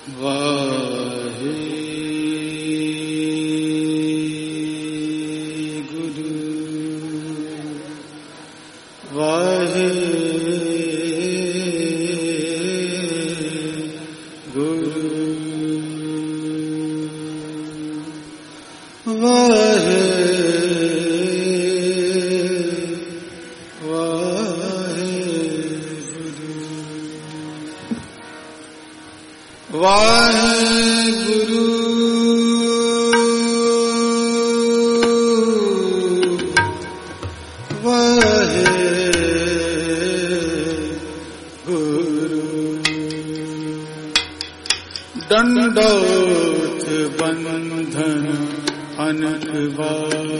दंडोत बंधन अनकवार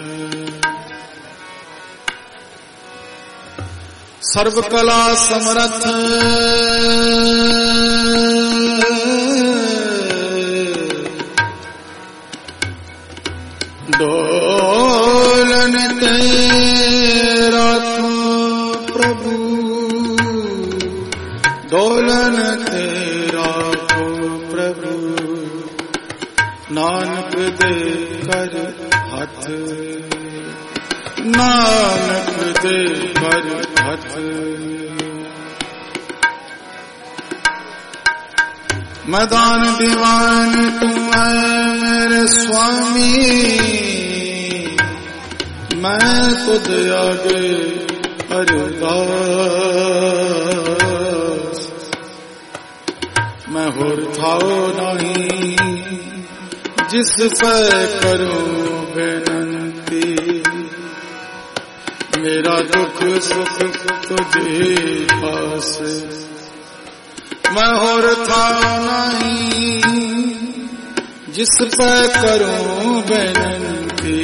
सर्वकला समर्थ डोलन तेरा प्रभु डोलन तेरा प्रभु नानक दे कर हाथ नानक दे कर हाथ मैदान दीवान तुम मेरे स्वामी मैं खुद आगे अरदास मैं होर थाओ नहीं जिस पे करूं बेनंती मेरा दुख सुख तुझे पास मैं होर थाओ नहीं जिस पे करूं बेनंती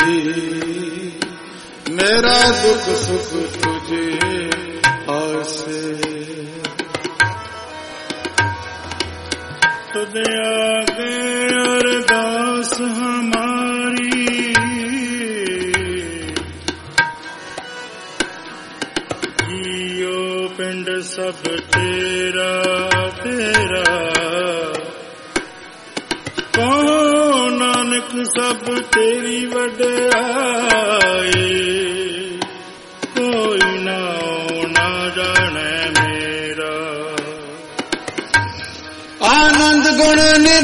मेरा दुख सुख तुझे पास तुझे आगे अरदास हमारी जियो पिंड सब तेरा तेरा कौन नानक सब तेरी वड्याई कोई ना जाने मेरा आनंद गुण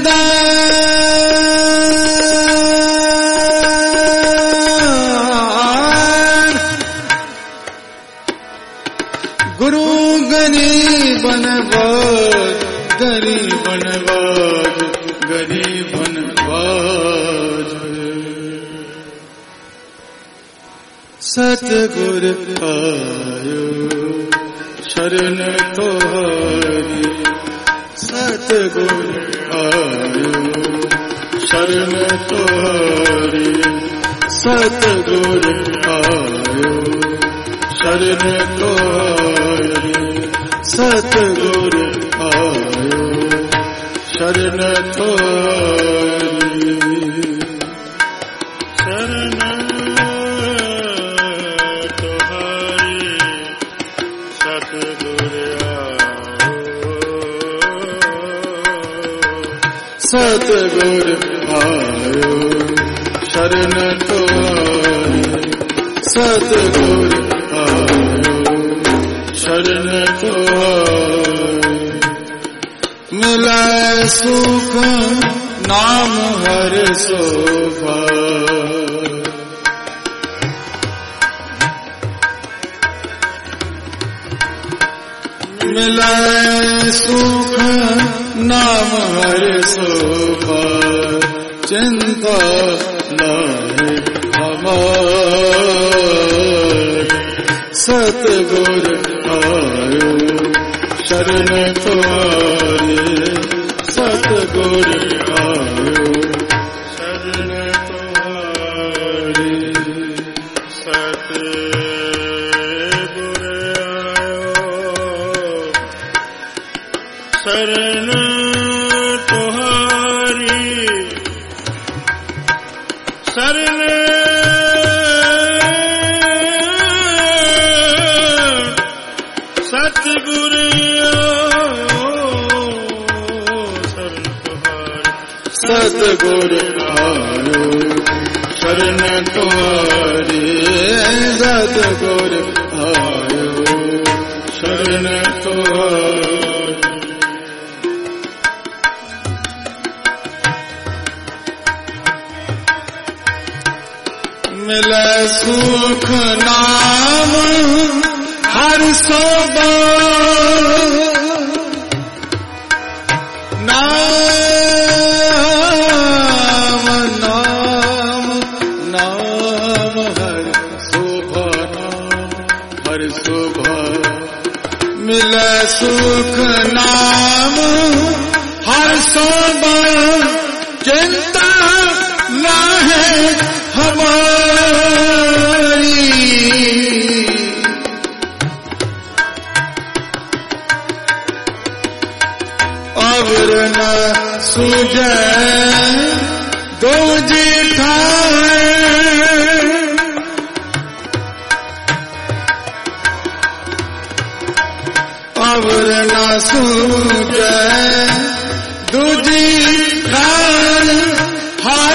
निदान गुरु गरीबन बाज गरीबन बाज गरीबन बाज सतगुर आयो शरण तोहारी सतगुर आयो शरण तोहारी सतगुर आयो शरण तोहारी सतगुर आयो शरण तोहारी शरण तोहारी सतगुर सतगुर आयो शरण तोहारी सतगुर आयो शरण तोहारी मिला सुख नाम हर शोभा मिला सुख नाम हर शोभा चिंता नाहि हमार सतगुर आयो शरण तोहारी सतगुर आयो शरण तोहारी सतगुर आयो शरण तोहारी शरण सतगुर सतगुर आयो शरण तुम्हारी सतगुर आयो शरण तुम्हारी मिले सुख नाम हर सोबा नाम नाम नाम हर शोभा नाम हर शोभा मिले सुख नाम हर शोभा चिंता ना है हमारी अवर न सूझे दो जीठा अवर न सूझे दूजी ठान हाय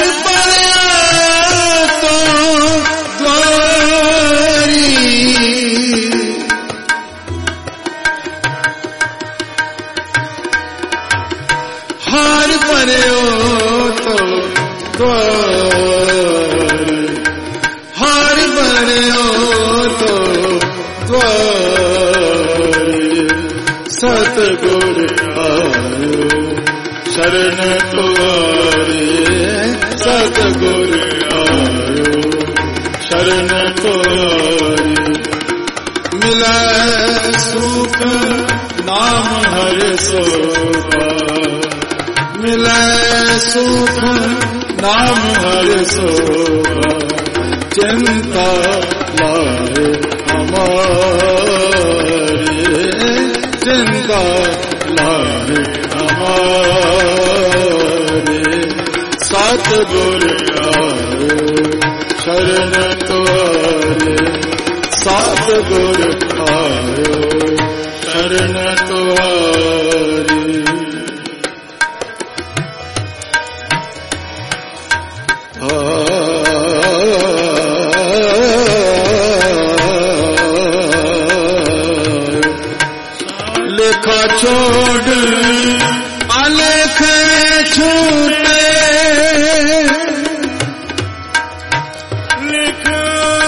हार परो तो द्वार हार परो तो द्वार सतगुर आयो शरण तुम्हारी सतगुर आयो शरण तुम्हारी मिला सुख नाम हर सोभा मिले सुख नाम हर शोभा चिंता लाए हमारी चिंता लाए हमारी सतगुर आयो शरण तुम्हारी सतगुर आयो शरण तुम्हारी लेखा छोड़ आलेख छूटे लेखा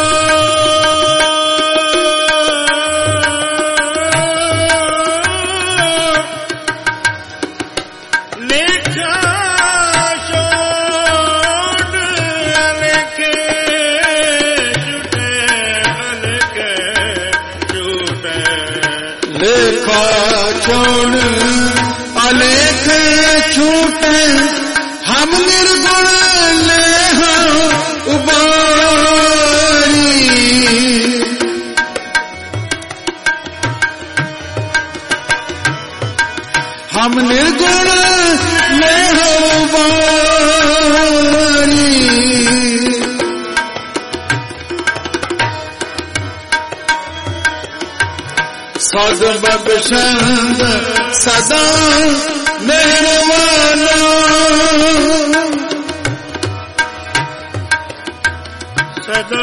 लेखा लेखा छोड़ अलेख छूटे हम निर्गुण ले उबारी हम निर्गुण ले उबारी सद बख्शंद सदा मेहरबाना सदा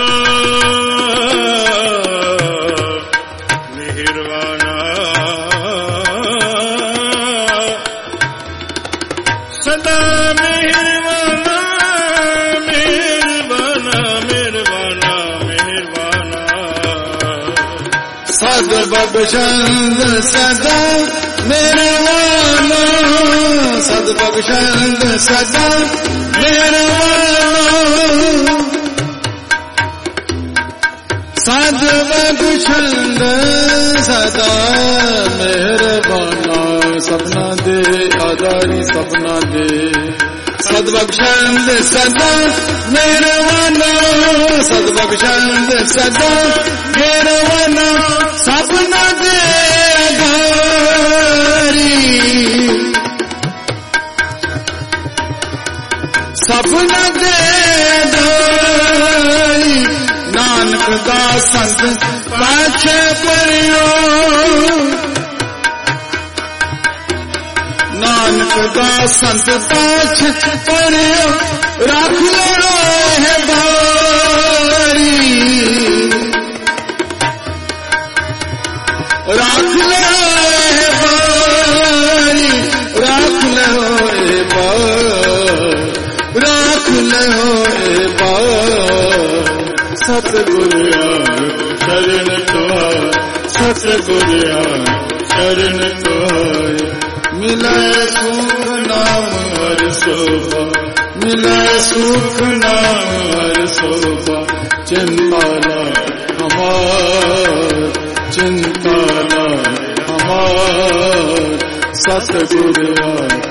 मेहरबाना सदा मेहरबाना मेहरबाना मेहरबाना मेहरबाना सद बख्शंद सदा मेहरबाना सद बख्शंद सदा मेहरबाना सद बख्शंद सदा मेहरबाना सपना दे आजारी सपना दे सद बख्शंद सदा मेहरबाना सद बख्शंद सदा मेहरबाना सपना दे आजारी सपना दे आजारी नानक का संत पाछे परियो नानक दा संत पाछ पढ़ियो रख लो है भारी रख लो है भारी रख लो है रख लो है सतगुरु शरण तुहार सतगुरु शरण तुहार मिले सुख नाम हर शोभा मिले सुख नाम हर शोभा चिंता न हमार चिंता न हमार सतगुरु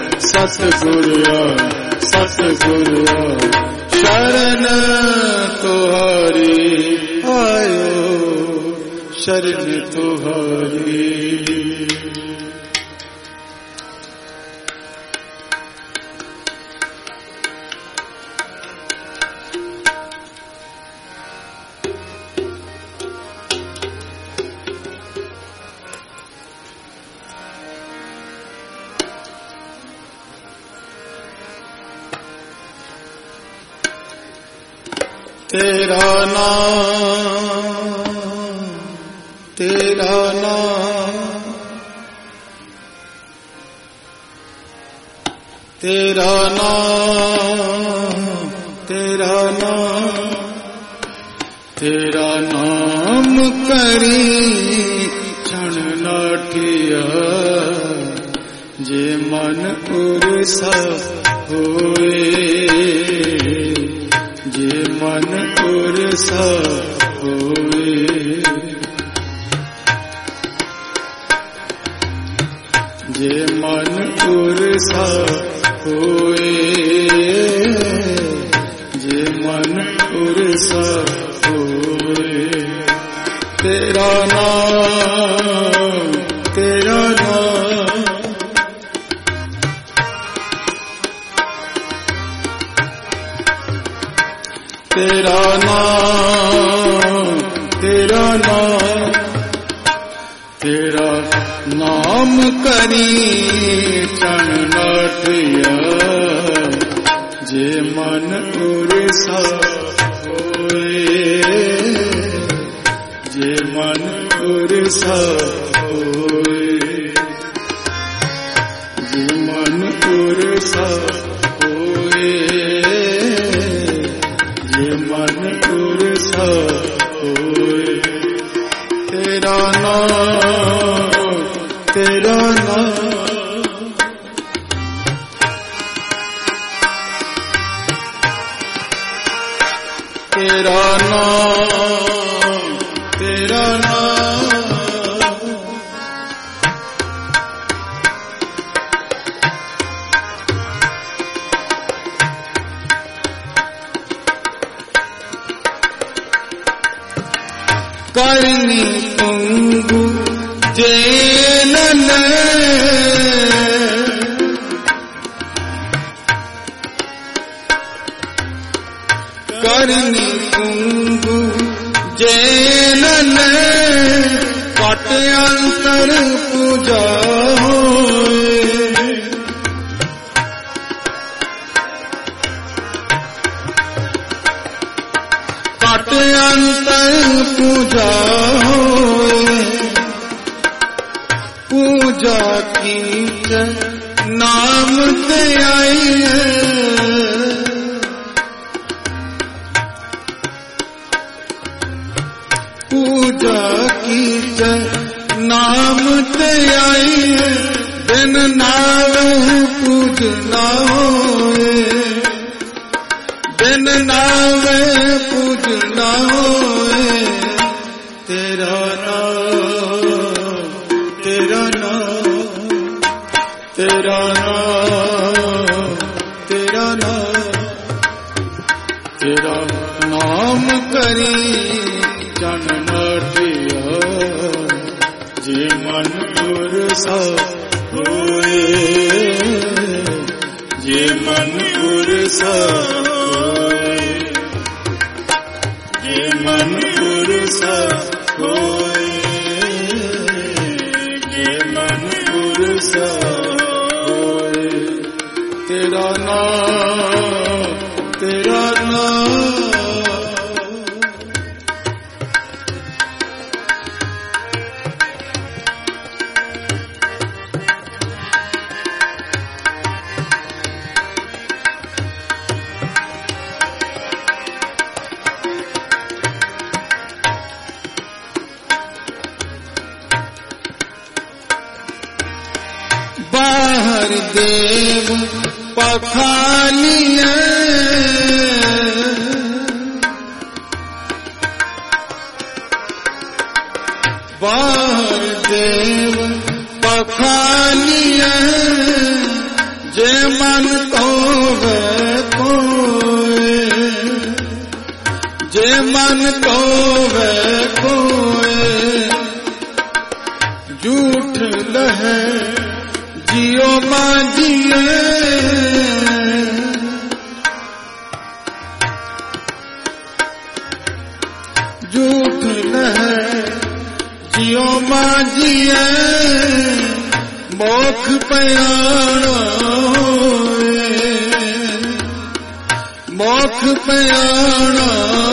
सतगुरु शरण तुहारी आयो शरण तुहारी तेरा नाम तेरा नाम तेरा नाम तेरा नाम तेरा नाम करी क्षण नाठिया जे मन उरसा होए जे मन उरसा होए जे मन उरसा होए जे मन उरसा होए तेरा नाम तेरा नाम तेरा नाम तेरा नाम तेरा नाम करी क्षण नाठिया जे मन उरसा होए जे मन उरसा होए जे मन उरसा होए जे मन उरसा होए तेरा नाम तेरा नाम तेरा नाम तेरा नाम करनी तुंगु जेलन करनी तुंगु जेलन कट अंतर पूजा होए कट अंतर पूजा होए पूजा की नाम ते आई है पूजा की नाम ते आई है बिन नाम पूजना होए बिन नाम पूजना होए तेरा नाम तेरा नाम तेरा नाम तेरा नाम तेरा नाम करी क्षण नाठिया जे मन उरसा होए जे मन उरसा होए जे मन उरसा होए जे मन उरसा होए तेरा नाम, तेरा नाम। बाहर देव पखालिए, बाहर देव पखालिए, जे मन को वे कोय, जे मन को वे कोय, झूठ लहे जियो माजिए, झूठ लहे जियो माजिए, मोख पयाणो, मोख पयाणो,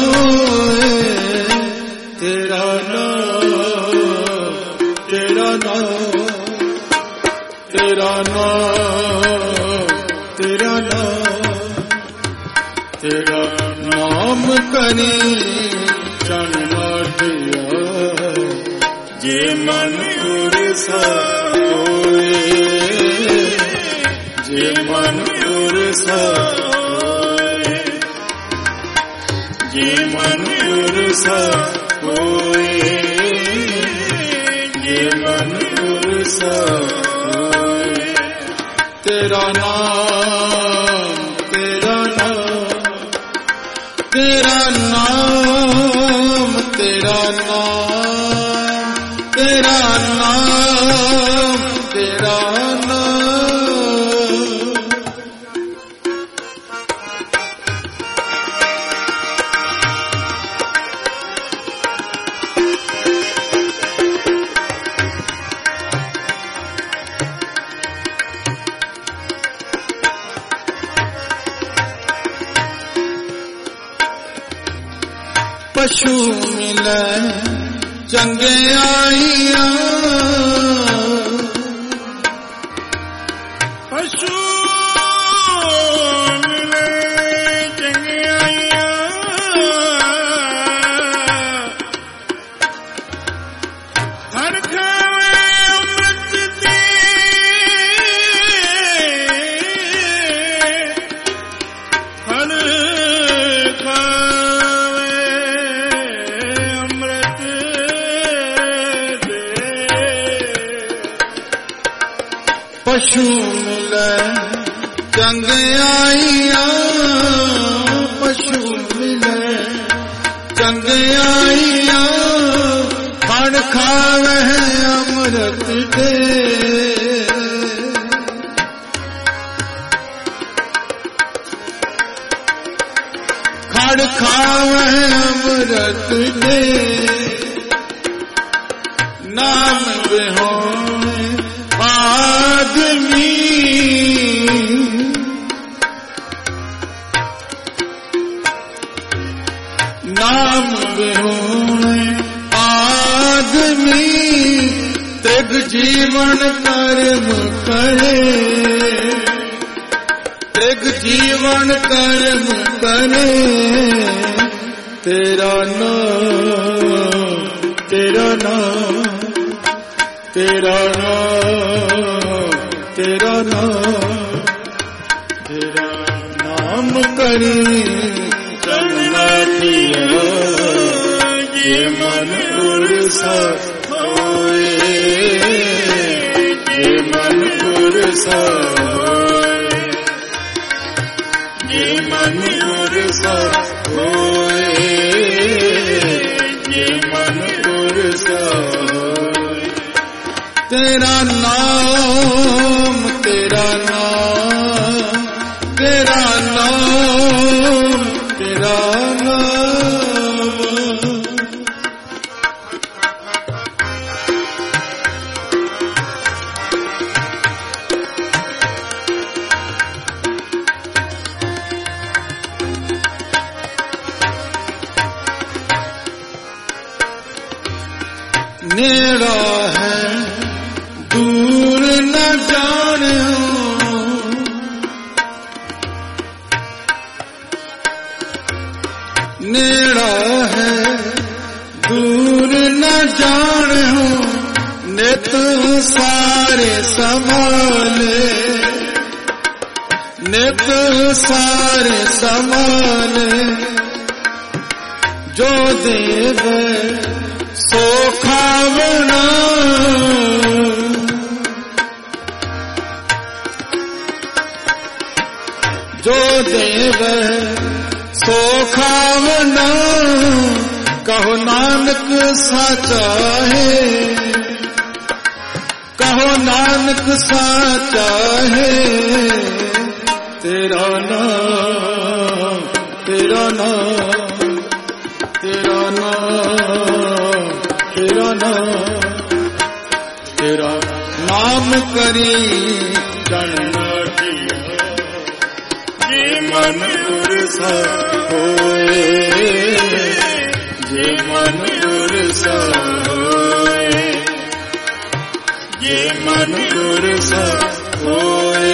तेरा नाम, तेरा नाम, तेरा नाम, तेरा नाम, तेरा नाम करी चन लाठिया, जे मन उरसा होए, जे मन उरसा होए, जे मन उरसा होए, जे मन उरसा होए, तेरा नाम, तेरा नाम, तेरा नाम, तेरा नाम, तेरा नाम, तेरा नाम। पशु मिले चंगे आइया, पशु मिले चंगे आइया, हर खावे अमृत दे, हर पशु मिले चंगे आइया, पशु मिले चंगे आइया, खड़ खावे अमृत दे, खड़ खावे अमृत दे, नाम बिहो आदमी, नाम बिहोए आदमी, त्रिग जीवन कर्म करे, त्रिग जीवन कर्म करे, तेरा नाम, तेरा नाम, तेरा नाम, तेरा नाम, तेरा नाम करी चन लाठिया, ये मन उरसा होए, ये मन उरसा होए, ये मन उरसा होए, ये मन उरसा होए, तेरा नाम, तेरा नाम, तेरा नाम, तेरा नाम। नेड़ा है दूर न जाने नेड़ा है दूर न जाने नित सारे संभाले नित सारे संभाले जो देव सो खावना जो देव सो खावना कहो नानक साचा है कहो नानक साचा है तेरा नाम तेरा नाम तेरा नाम तेरा नाम तेरा नाम करी जनना ये मन उर्सा होए ये मन उर्सा होए ये मन उर्सा होए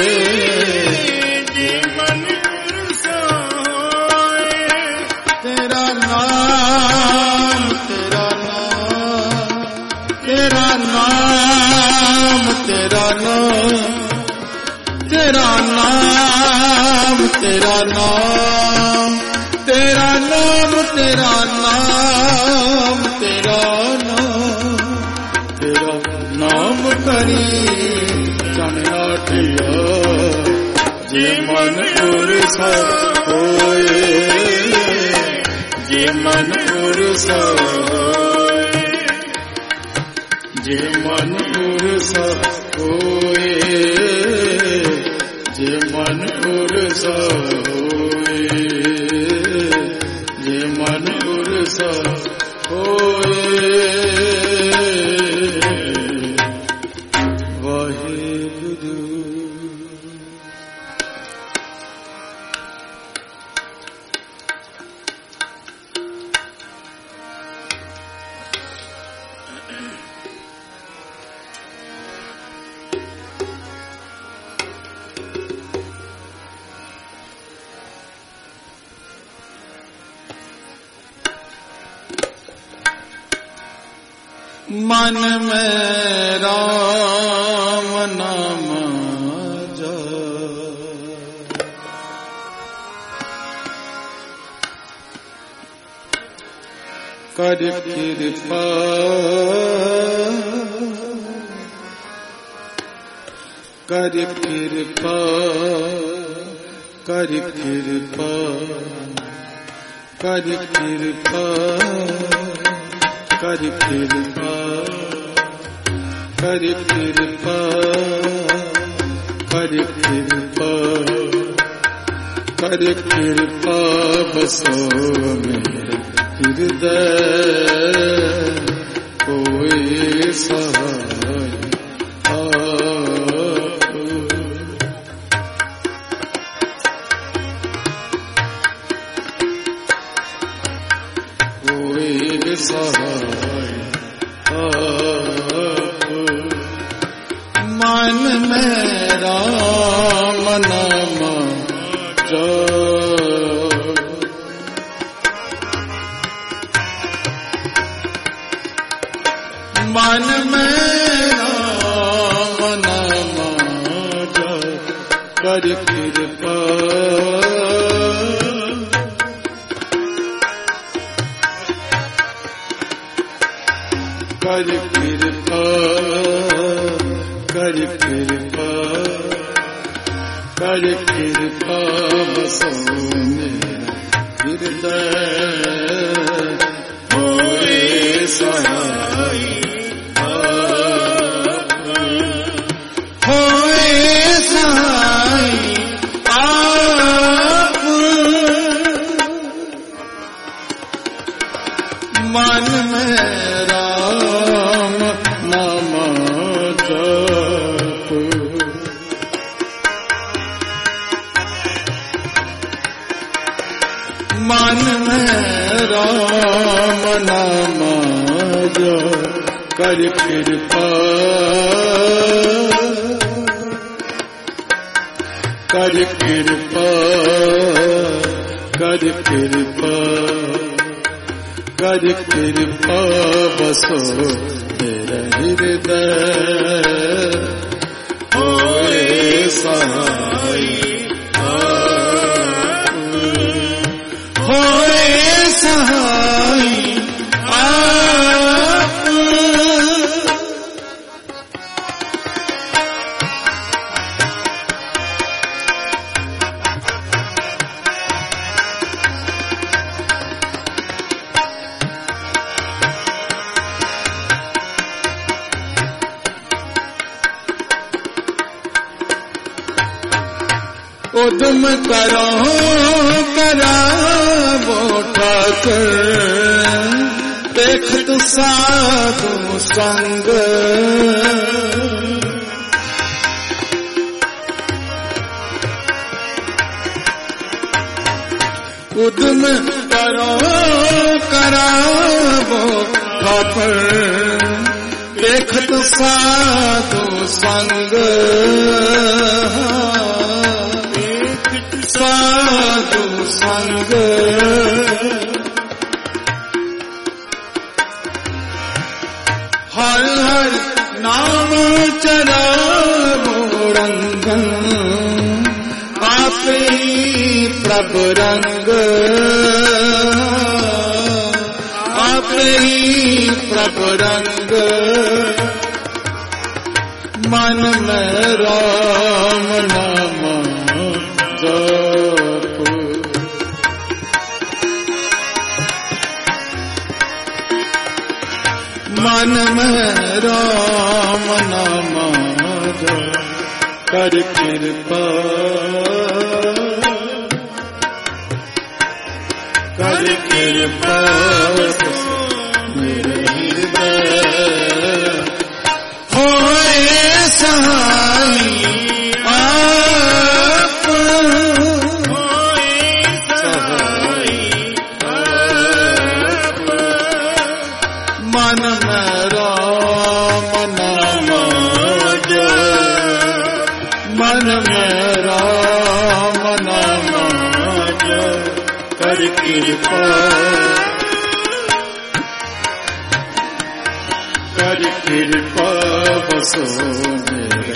ये मन उर्सा होए तेरा नाम तेरा नाम तेरा नाम तेरा नाम तेरा नाम तेरा नाम तेरा नाम तेरा नाम तेरा नाम तेरा नाम करी चनाटिया जे मन उर्सा होए जे मन उर्सा होए जे मन उर्सा होए जे मन उर्सा होए जे मन उर्सा होए वाहेगुरु मन में राम नाम कर कृपा कर कृपा कर कृपा कर कृपा कर कृपा कर कृपा कर कृपा कर कृपा बसो मेरे हृदय कोई सहाय कोई सहाय मन में राम नाम मन में राम नाम कर कृपा कर कृपा कर कृपा कर कृपा बसो मेरा हृदय होए सहाय होए सहाय आप मन में राम नाम जप मन में राम नाम जप कर कृपा कर कृपा कर कृपा कर कृपा बसो मेरा हृदय होए सहाय होए सहाय उद्यम करो करावो ठाकुर देखत साधु संग उद्यम करो करावो ठाकुर देखत साधु संग साधु संग हर हर नाम चरावो रंगन आप ही प्रभु रंग आप ही प्रभु रंग मन में राम नाम मन में राम नाम कर कृपा कर कृपा मेरे हृदय होए सहाय मन में राम नाम मन में राम नाम कर कृपा कर कृपा बसो मेरे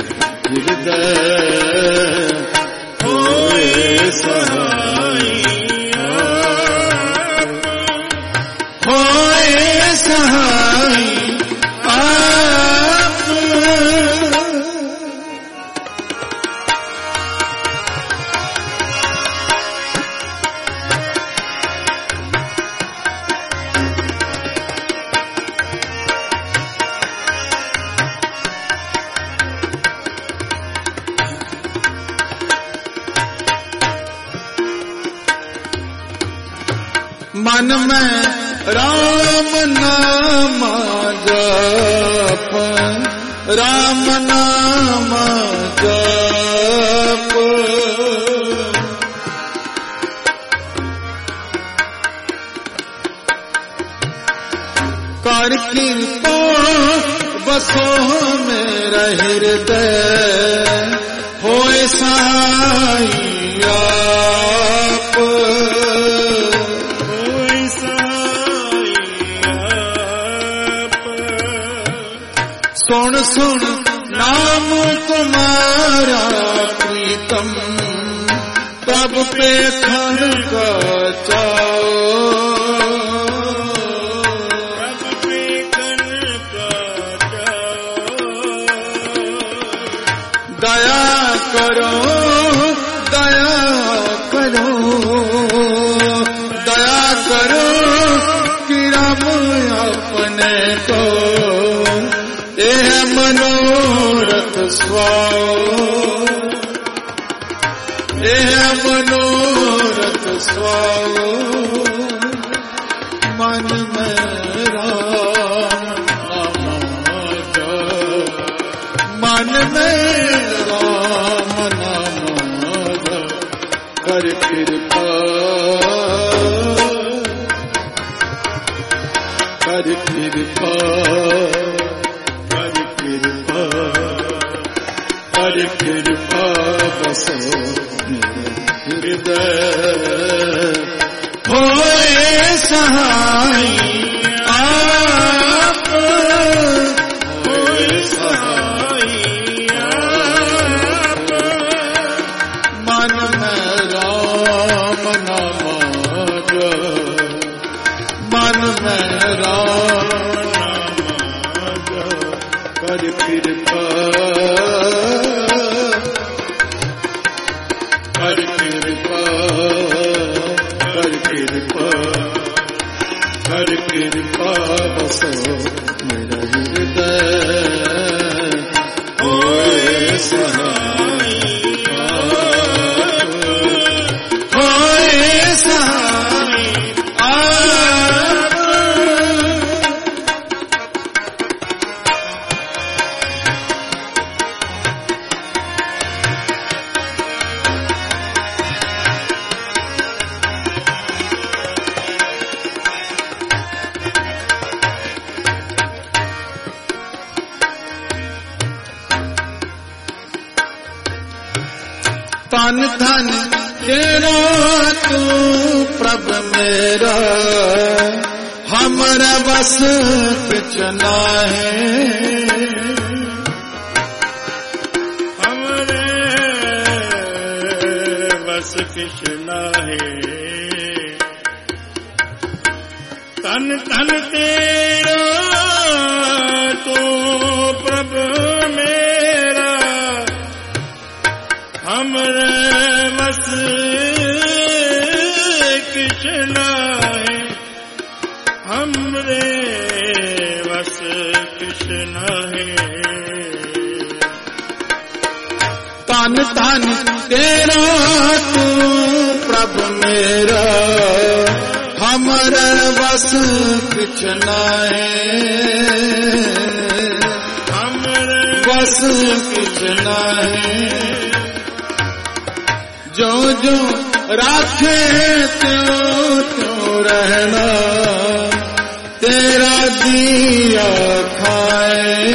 हृदय होए सहाय होए सहाय मन में राम नाम जप राम नाम जप कर कृपा बसो मेरा हृदय होए सहाय सुन सुन नाम तुम्हारा प्रीतम तब पे खन का चाओ दया करो दया करो दया करो कि राम अपने को एह मनोरथ स्वाओ एह मनोरथ स्वाओ मन में राम मन में राम नाम कर कृपा कर कृपा बसो हृदय होए सहाय आप होए सहाय आप मन में राम नाम जो मन में राम नाम जो कर कृपा कर कृपा कर कृपा कर कृपा बसो मेरा हृदय होए सहाय होए सहाय आप तन धन तेरा तू प्रभ मेरा हमरा बस कुछ नाहे हमरे बस कुछ नाहे तन धन तेरा तू प्रभ मेरा हमरे बस कृष्ण है हमरे बस कृष्ण है तन धन तेरा तू प्रभु मेरा हमरे बस कृष्ण है हमरे बस कृष्ण है जो जो राखे त्यों त्यों रहना तेरा दिया खाए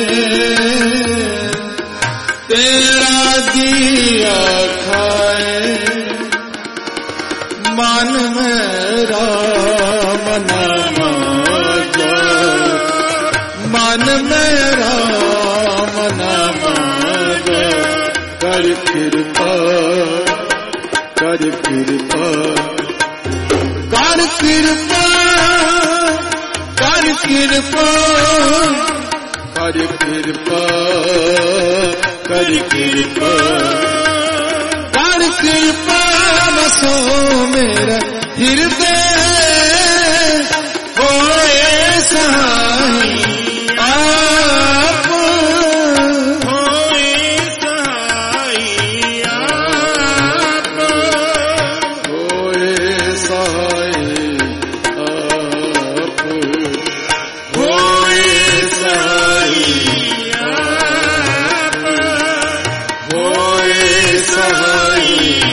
तेरा दिया खाए मन में राम नाम जो मन में राम नाम जो कर कृपा कर कृपा कर कृपा कर कृपा कर कृपा कर कृपा कर कृपा बसो मेरा हृदय होए सहाय आप होए सहाय आप होए सहाय आप होए सहाय आप होए सहाय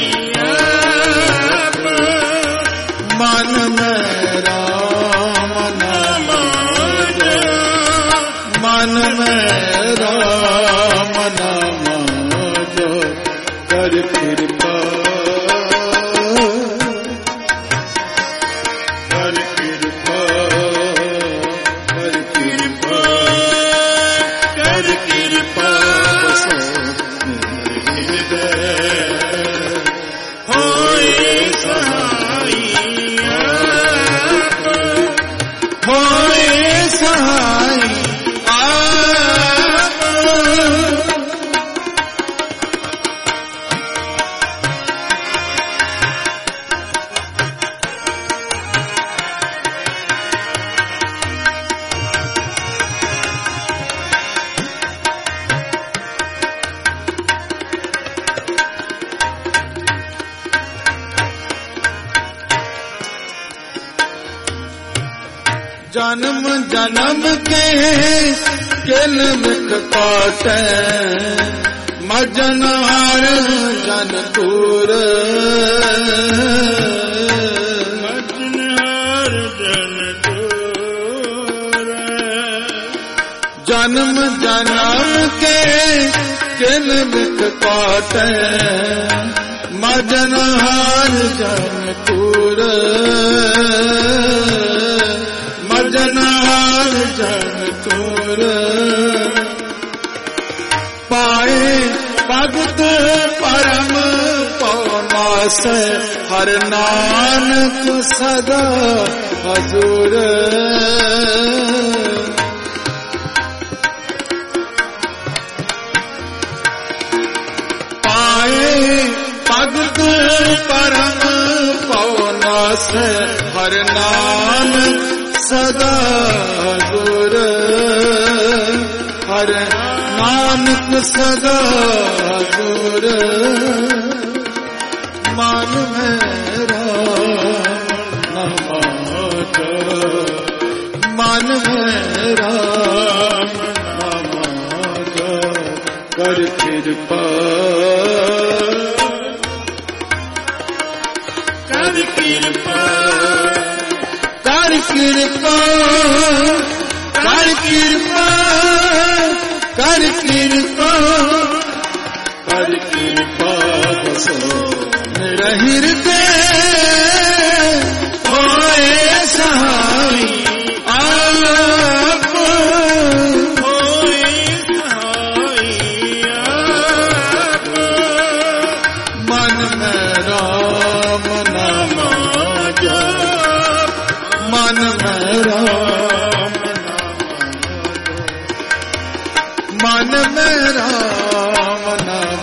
आप मन में राम नाम जो मन में राम नाम जो कर कृपा कर कृपा कर कृपा कर कृपा बसो हृदय होए सहाय आप होए सहाय आप जन्म जन्म के किलमिख काटे मजनहार जन दूर मजनहार जन दूर जन्म जन्म के किन मित पाटै मजन हार जनपुर मजन हार जनपुर पाए भगत परम पवनास हर नानक सदा हजूर भगत परम पवनास हर नानक सदा हजूर हर नानक सदा हजूर मन मेरा नमाजा मन मेरा नमाजा कर कृपा कर कृपा कर कृपा कर कृपा कर कृपा कर कृपा बसो मेरा हृदय होए सहाय आप होए सहाय आप मन में राम नाम मन में राम मन में राम नाम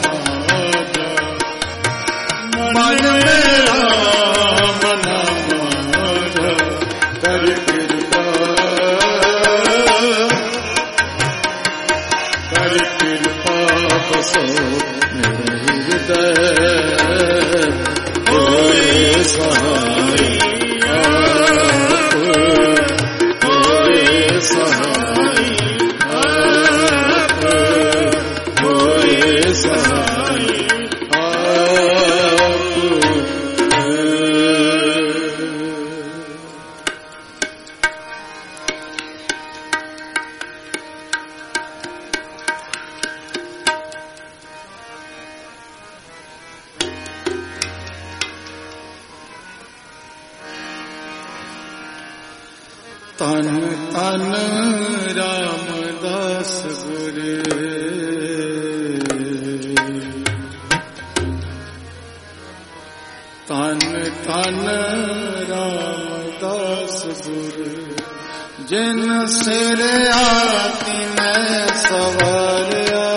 मन में राम नाम कर कृपा बसो मेरे हृदय होए सहाय तन तन रामदास गुरे तन तन रामदास गुरे जिन सिर आती मैं सवारिया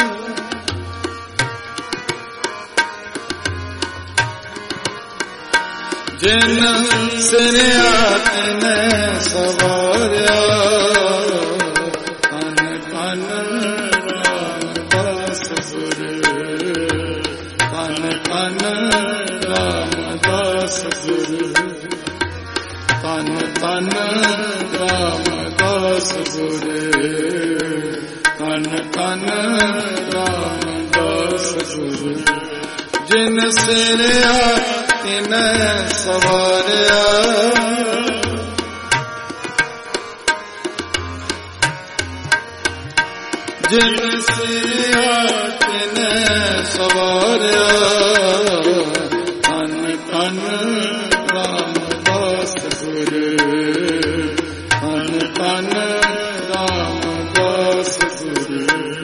जिन सिर आती मैं सवारिया तन तन रामदास गुरे तन तन रामदास गुरे तन तन रामदास गुरे तन तन रामदास गुरे जिन सिर तिन सवारिया जिन सिर तिन सवारिया तन तन रामदास गुरे तन तन रामदास गुरे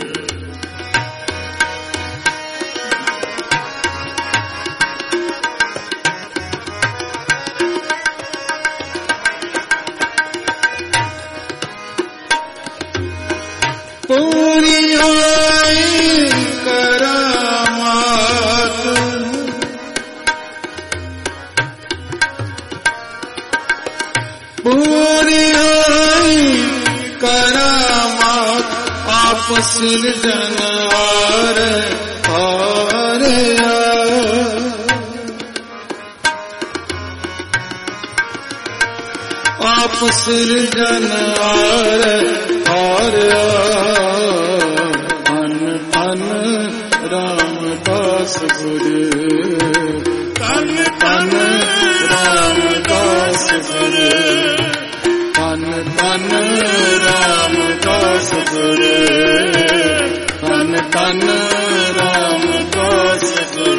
पूरी आई करामात पूरी आई करामात आप सिरजनहार हारिया आप सिरजनहार हारिया तन तन रामदास गुरे तन तन रामदास गुरे तन तन रामदास गुरे तन ਧੰਨ ਧੰਨ ਰਾਮਦਾਸ ਗੁਰ।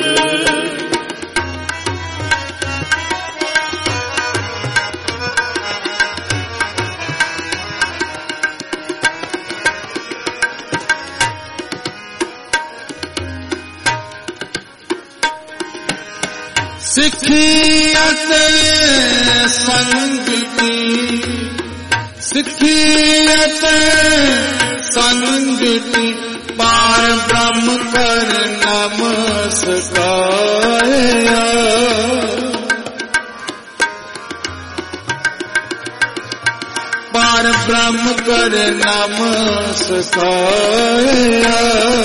ਸਿੱਖੀ ਅਤੇ ਸੰਗਤੀ, ਸਿੱਖੀ ਅਤੇ ਸੰਗਤੀ, ਪਾਰ ਬ੍ਰਹਮ ਕਰ ਨਮਸਕਾਰਿਆ। ਪਾਰ ਬ੍ਰਹਮ ਕਰ ਨਮਸਕਾਰਿਆ।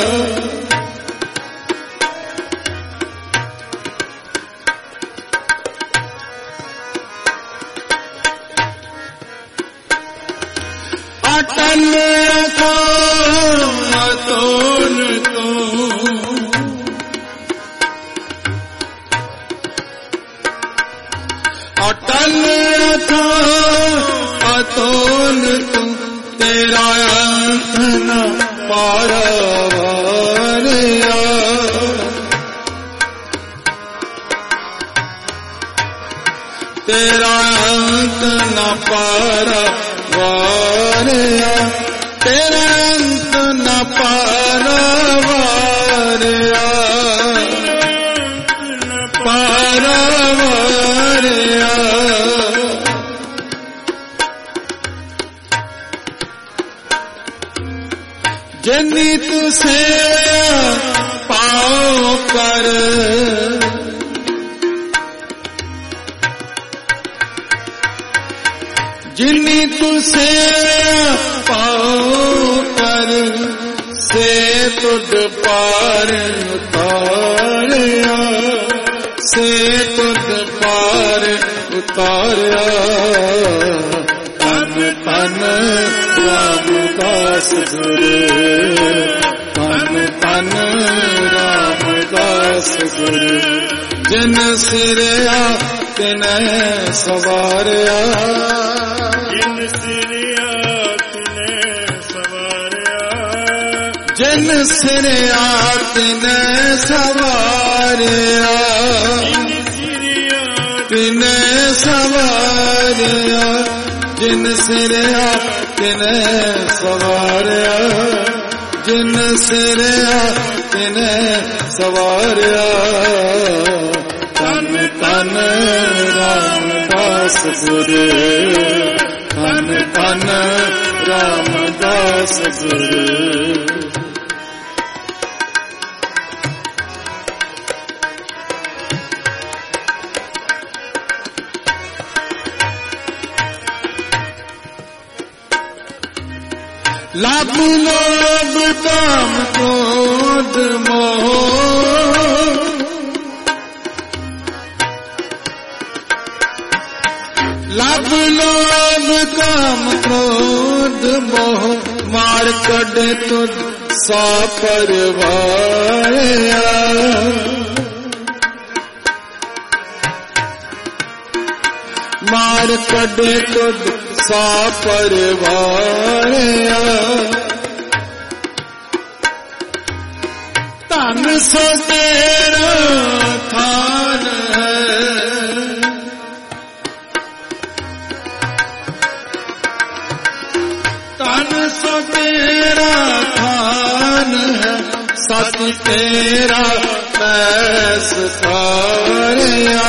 ਅਟਲ ਅਤੋਲ ਤੂੰ, ਅਟਲ ਅਤੋਲ ਤੂੰ, ਤੇਰਾ ਅੰਤ ਨ ਪਾਰਵਾਰਿਆ। ਤੇਰਾ ਅੰਤ ਨ ਪਾਰਵਾਰਿਆ। ਤੇਰਾ ਅੰਤ ਨ ਪਾਰਵਾਰਿਆ। ਪਾਰਵਾਰਿਆ। ਜਿਨੀ ਤੁਸੇ ਪਾਉ ਕਰ, ਜਿਨੀ ਤੁਸੇ ਪਾਉ ਕਰ, ਸੇ ਤੁਧ ਪਾਰ ਉਤਾਰਿਆ। ਸੇ ਤੁਧ ਪਾਰ ਉਤਾਰਿਆ। ਧੰਨ ਧੰਨ ਰਾਮਦਾਸ ਗੁਰ। ਧੰਨ ਧੰਨ ਰਾਮਦਾਸ ਗੁਰ। ਜਿਨ ਸਿਰਿਆ ਤਿਨੈ ਸਵਾਰਿਆ। ਜਿਨ ਸਿਰਿਆ ਤਿਨੈ ਸਵਾਰਿਆ। ਜਿਨ ਸਿਰਿਆ ਤਿਨੈ ਸਵਾਰਿਆ। ਤਿਨੈ ਸਵਾਰਿਆ। ਜਿਨ ਸਿਰਿਆ ਤਿਨੈ ਸਵਾਰਿਆ। ਜਿਨ ਸਿਰਿਆ ਤਿਨੈ ਸਵਾਰਿਆ। ਧੰਨ ਧੰਨ ਰਾਮਦਾਸ ਗੁਰ। ਧੰਨ ਧੰਨ ਰਾਮਦਾਸ ਗੁਰ। ਲਾਭ ਲੋਭ ਕਾਮ ਕ੍ਰੋਧ ਮੋਹ, ਲਾਭ ਲੋਭ ਕਾਮ ਕ੍ਰੋਧ ਮੋਹ, ਮਾਰ ਕੱਢੇ ਤੁਧ ਸਾ ਪਰਵਾਰਿਆ। ਮਾਰ ਕੱਢੇ ਤੁਧ ਸਾ ਪਰਵਾਰਿਆ। ਧਨ ਸੋ ਤੇਰਾ ਖਾਨ ਹੈ। ਧਨ ਸੋ ਤੇਰਾ ਖਾਨ ਹੈ। ਸਚ ਤੇਰਾ ਪੈਸ ਤਾਰਿਆ।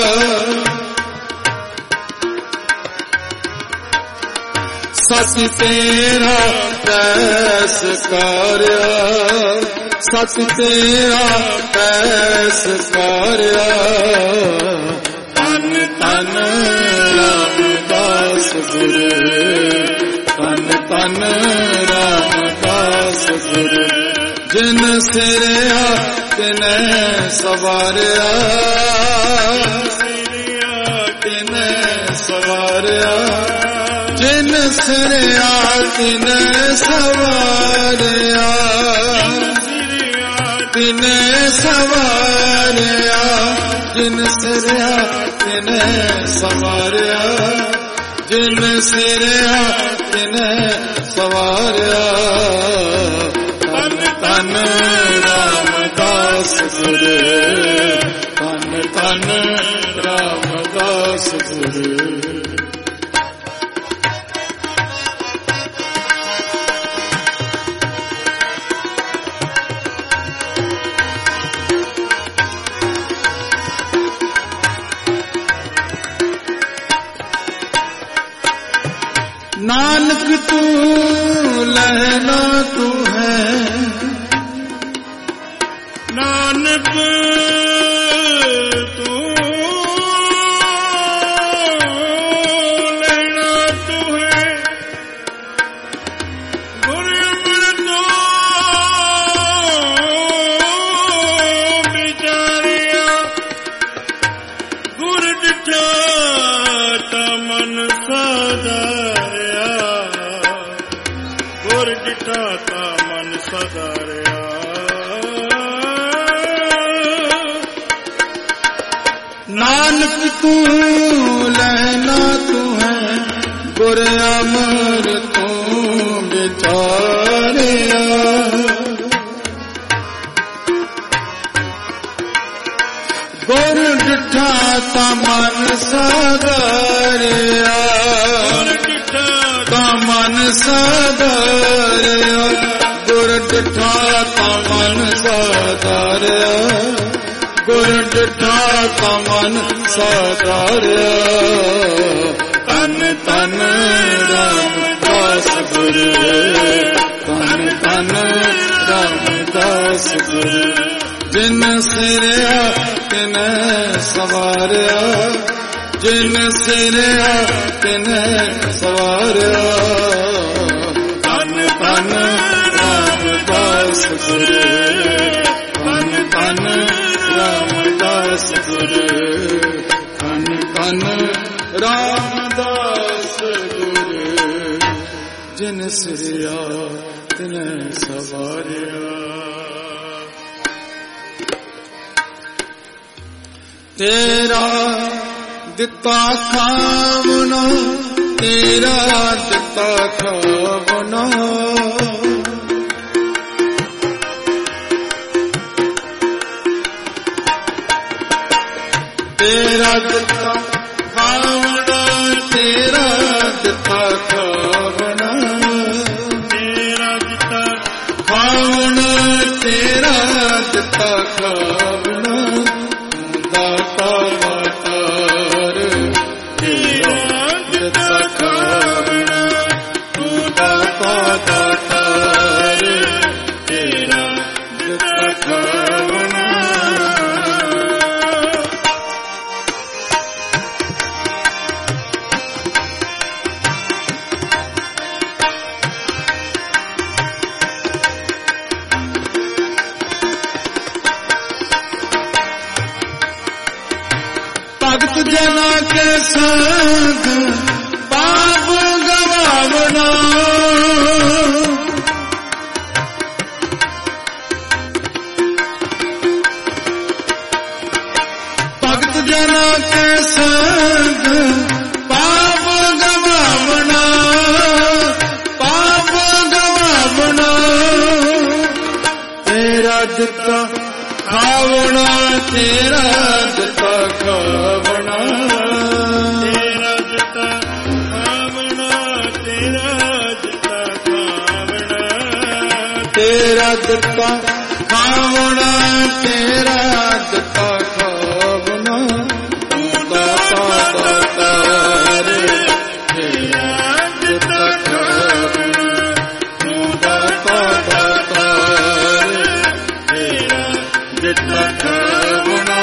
ਸਚ ਤੇਰਾ ਪੈਸ ਕਾਰਿਆ। ਸਚ ਤੇਰਾ ਪੈਸ ਕਾਰਿਆ। ਧੰਨ ਧੰਨ ਰਾਮਦਾਸ ਗੁਰ। ਧੰਨ ਧੰਨ ਰਾਮਦਾਸ ਗੁਰ। ਜਿਨ ਸਿਰਿਆ ਤਿਨੈ ਸਵਾਰਿਆ। ਤਿਨੈ ਸਵਾਰਿਆ। ਜਿਨ ਸਿਰਿਆ ਤਿਨੈ ਸਵਾਰਿਆ। ਤਿਨੈ ਸਵਾਰਿਆ। ਜਿਨ ਸਿਰਿਆ ਤਿਨੈ ਸਵਾਰਿਆ। ਜਿਨ ਸਿਰਿਆ ਤਿਨੈ ਸਵਾਰਿਆ। ਧੰਨ ਧੰਨ ਧੰਨ ਰਾਮਦਾਸ ਗੁਰ, ਧੰਨ ਧੰਨ ਰਾਮਦਾਸ ਗੁਰ। नानक तू लहना तू है, नानक तू लहना तू है, गुर अमर तो बिचारिया, गुर डिठा ता मन सादा, ਗੁਰ ਡਿਠਾ ਤਾ ਮਨ ਸਦਾਰਿਆ। ਨਾਨਕ ਤੂੰ ਲੈਣਾ ਤੂੰ ਹੈ, ਗੁਰ ਅਮਰ ਤੂੰ ਵਿਚਾਰਿਆ। ਗੁਰ ਡਿਠਾ ਤਾ ਮਨ ਸਦਾਰਿਆ, ਮਨ ਸਾਧਾਰਿਆ। ਗੁਰ ਡਿਠਾ ਤਾ ਮਨ ਸਾਧਾਰਿਆ, ਗੁਰ ਡਿਠਾ ਤਾ ਮਨ ਸਾਧਾਰਿਆ। ਧੰਨ ਧੰਨ ਰਾਮਦਾਸ ਗੁਰ, ਧੰਨ ਧੰਨ ਰਾਮਦਾਸ ਗੁਰ। ਜਿਨ ਸਿਰਿਆ ਤਿਨ ਸਵਾਰਿਆ, ਜਿਨ ਸਿਰਿਆ ਤਿਨ ਸਵਾਰਿਆ। ਧੰਨ ਧੰਨ ਰਾਮਦਾਸ ਗੁਰ, ਧੰਨ ਧੰਨ ਰਾਮਦਾਸ ਗੁਰ, ਧੰਨ ਧੰਨ ਰਾਮਦਾਸ ਗੁਰ। ਜਿਨ ਸਿਰਿਆ ਤਿਨ ਸਵਾਰਿਆ। ਤੇਰਾ ਦਿੱਤਾ ਖਾਵਣਾ, ਤੇਰਾ ਦਿੱਤਾ ਖਾਵਣਾ। ਤੇਰਾ ਦਿੱਤਾ ਖਾਵਣਾ, ਤੇਰਾ ਦਿੱਤਾ ਖਾਵਣਾ। ਤੇਰਾ ਦਿੱਤਾ ਖਾਵਣਾ, ਤੇਰਾ ਦਿੱਤਾ ਖਾਵਣਾ। ਦਾਤਾ ਵਾਤਾਰ ਤੇਰਾ ਦਿੱਤਾ ਖਾਵਣਾ, ਤੂੰ ਦਾਤਾ ਦਾਤਾਰ ਤੇਰਾ ਦਿੱਤਾ ਖਾਵਣਾ। ਭਗਤ ਜਨਾ ਕੇ ਸੰਗ ਪਾਪ ਗਵਾਵਣਾ। ਭਗਤ ਜਨਾ ਕੇ ਸੰਗ ਪਾਪ ਗਵਾਵਣਾ, ਪਾਪ ਗਵਾਵਣਾ। ਤੇਰਾ ਦਿੱਤਾ ਖਾਵਣਾ, ਤੇਰਾ ਦਿੱਤਾ ਖਾਵਣਾ। ਤੇਰਾ ਦਿੱਤਾ ਖਾਵਣਾ, ਤੇਰਾ ਦਿੱਤਾ ਖਾਵਣਾ। ਤੇਰਾ ਦਿੱਤਾ ਖਾਵਣਾ, ਤੇਰਾ ਦਿੱਤਾ ਖਾਵਣਾ। ਤੂੰ ਦਾਤਾ ਦਾਤਾਰ ਤੇਰਾ ਦਿੱਤਾ ਖਾਵਣਾ। ਤੂੰ ਦਾਤਾ ਦਾਤਾਰ ਤੇਰਾ ਦਿੱਤਾ ਖਾਵਣਾ।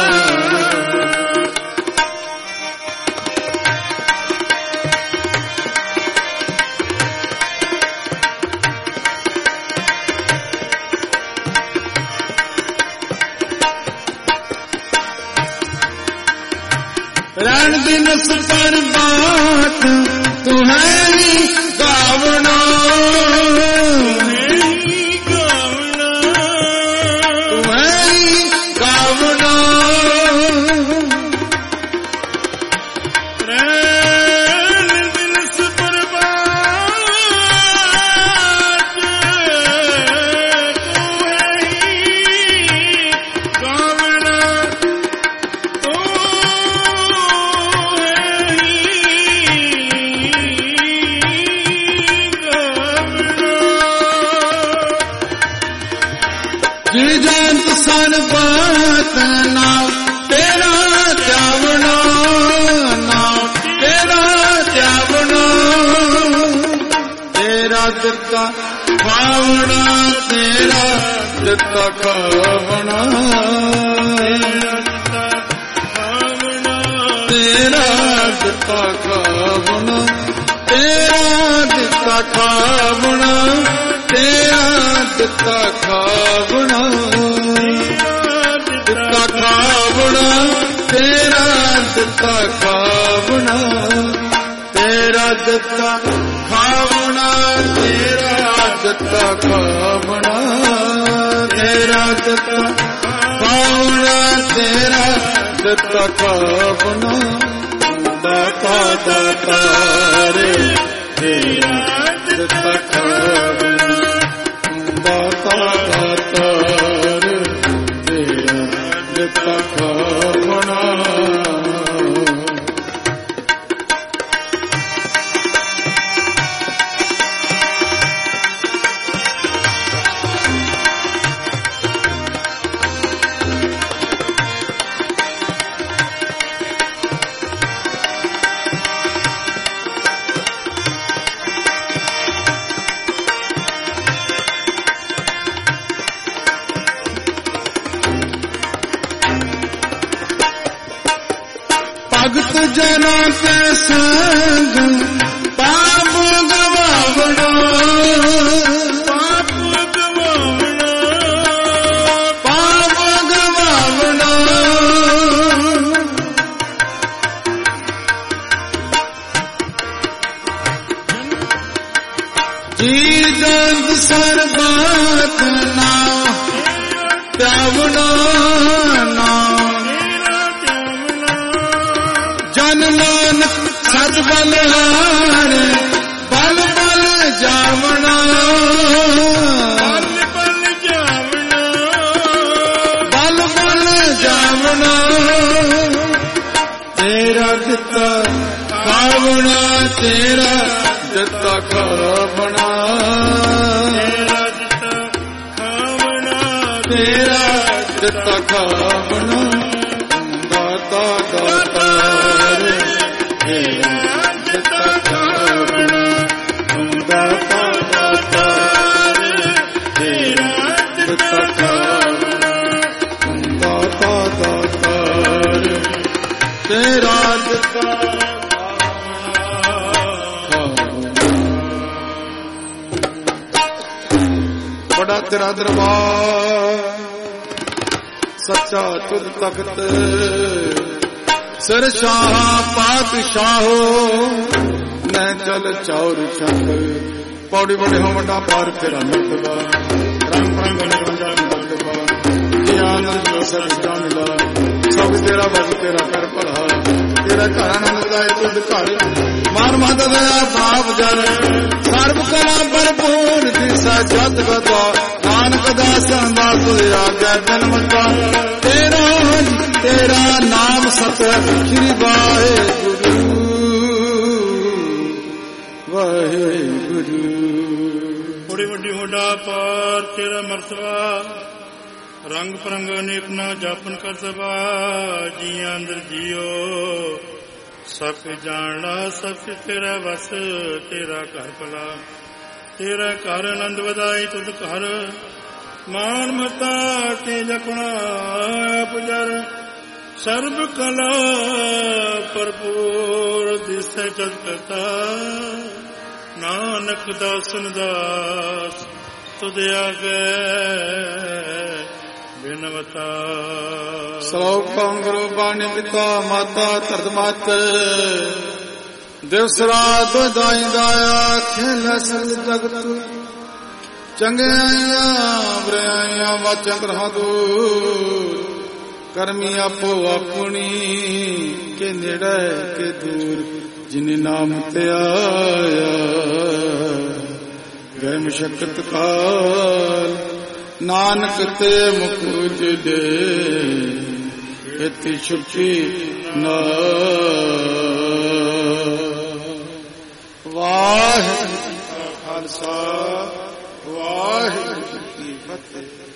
रण दिनस पर बात तुम्हारी गावना, तुम्हारी गावना। रण दिनस पर बात तुम्हारी ਦਿੱਤਾ ਖਾਵਣਾ, ਤੇਰਾ ਦਿੱਤਾ ਖਾਵਣਾ, ਤੇਰਾ ਦਿੱਤਾ ਖਾਵਣਾ, ਤੇਰਾ ਦਿੱਤਾ ਖਾਵਣਾ, ਤੇਰਾ ਦਿੱਤਾ ਖਾਵਣਾ, ਦਿੱਤਾ ਖਾਵਣਾ, ਤੇਰਾ ਦਿੱਤਾ ਖਾਵਣਾ, ਤੇਰਾ ਦਿੱਤਾ ਖਾਵਣਾ, ਤੇਰਾ ਦਿੱਤਾ ਖਾਵਣਾ, ਤੇਰਾ ਦਿੱਤਾ ਖਾਵਣਾ, ਤੇਰਾ ਦਿੱਤਾ ਖਾਵਣਾ, ਦਾਤਾ ਦਾਤਾ ਰੇ ਤੇਰਾ ਦਿੱਤਾ ਖਾਵਣਾ, ਦਾਤਾ ਦਾਤਾ ਰੇ ਤੇਰਾ ਦਿੱਤਾ ਖਾਵਣਾ। ਭਗਤ ਜਨਾਂ ਤੇ ਸੰਗ ਪਾਪ ਗਵਾਵਣਾ, ਪਾਪ ਗਵਾਵਣਾ, ਪਾਪ ਗਵਾਵਣਾ, ਜੀ ਜੰਦ ਸਰਬਤ ਨਾ ਪਿਆਵਣਾ, ਨਾ ਜਨ ਨਾਨਕ ਸਤ ਬਲਿਹਾਰ ਬਲ ਬਲ ਜਾਵਣਾ, ਬਲ ਬਲ ਜਾਵਣਾ, ਬਲ ਬਲ ਜਾਵਣਾ, ਤੇਰਾ ਦਿੱਤਾ ਖਾਵਣਾ, ਤੇਰਾ ਦਿੱਤਾ ਖਾਵਣਾ, ਤੇਰਾ ਦਿੱਤਾ ਖਾਵਣਾ, ਤੇਰਾ ਦਿੱਤਾ ਖਾਵਣਾ, ਦਾਤਾ ਦਾਤਾ ਤੇਰਾ ਦਿੱਤਾ ਖਾਵਣਾ, ਦਾਤਾ ਦਾਤਾ ਤੇਰਾ ਦਿੱਤਾ ਖਾਵਣਾ, ਦਾਤਾ ਦਾਤਾ ਤੇਰਾ ਦਿੱਤਾ ਖਾਵਣਾ। ਬੜਾ ਤੇਰਾ ਦਰਬਾਰ ਸੱਚਾ ਤੁਧ ਤਖਤ, ਸਿਰ ਸ਼ਾਹ ਪਾਤਸ਼ਾਹੋ ਨੈ ਚਲ ਚੌਰ ਛੰਦ, ਪੌੜੀ ਬੜੇ ਹੋ ਵੱਡਾ ਪਾਰ ਤੇਰਾ ਮਰਤਬਾ, ਰੰਗ ਰੰਗ ਨਿਰੰਜਨ ਮਰਤਬਾ, ਗਿਆਨ ਜੋ ਸਭ ਜਾਣਦਾ, ਸਭ ਤੇਰਾ ਵਸ ਤੇਰਾ ਕਰ ਭਲਾ, ਤੇਰਾ ਘਰ ਆਨੰਦ ਦਾ ਤੁਧ ਘਰ, ਮਾਨ ਮਾਤਾ ਦਇਆ ਭਾਵ ਜਨ, ਸਰਬ ਕਲਾ ਭਰਪੂਰ ਦਿਸਾ ਜਤ ਗਤਾ, ਨਾਨਕ ਦਾਸਾਂ ਦਾ ਤੁਧ ਆਗਿਆ ਜਨਮ ਦਾ, ਤੇਰਾ ਤੇਰਾ ਨਾਮ ਸਤ ਸ਼੍ਰੀ ਵਾਹਿਗੁਰੂ, ਵਾਹਿਗੁਰੂ। ਬੜੀ ਵੱਡੀ ਹੋਡਾ ਪਾਰ ਤੇਰਾ ਮਰਤਬਾ, ਰੰਗ ਪਰੰਗ ਅਨੇਕ ਨਾ ਜਾਪਨ ਕਰਤਬਾ, ਜੀਆਂ ਅੰਦਰ ਜੀਓ ਸਭ ਜਾਣਦਾ, ਸਭ ਤੇਰਾ ਵਸ ਤੇਰਾ ਘਰ ਭਲਾ, ਤੇਰਾ ਘਰ ਆਨੰਦ ਵਧਾਈ ਤੁਧ ਘਰ, ਮਾਨ ਮਤਾ ਤੇ ਜਪਣਾ ਪੁਜਰ, ਸਰਬ ਕਲਾ ਭਰਪੂਰ ਦਿਸੈ ਜਗ ਕਰਤਾ, ਨਾਨਕ ਦਾਸਨ ਦਾਸ ਤੁਧ ਆਗੇ ਬਿਨਵਤਾ। ਸਲੋਕ ਪੰਗੁਰੂ ਬਾਣੀ ਪਿਤਾ ਮਾਤਾ ਧਰਤ ਮਤ, ਦਿਵਸ ਰਾਤ ਦਾਈ ਦਾਇਆ ਖੇਲ ਸਲ ਜਗਤ, ਚੰਗਿਆਈਆਂ ਬੁਰਾਈਆਂ ਵਾਚਾਂ ਗ੍ਰਹਾਂ ਦੂਰ, ਕਰਮੀ ਆਪੋ ਆਪਣੀ ਕੇ ਨੇੜੇ ਕੇ ਦੂਰ, ਜਿਨੇ ਨਾਮ ਤੇ ਆਇਆ ਗਏ ਮੁਸ਼ਕਤ ਕਾਲ, ਨਾਨਕ ਤੇ ਮੁਖ ਉਜੜੇ ਇਤੀ ਛੁਪੀ ਨਾ। ਵਾਹਿਗੁਰੂ ਜੀ ਕਾ ਖਾਲਸਾ, ਵਾਹਿਗੁਰੂ ਜੀ ਕੀ ਫਤਿਹ।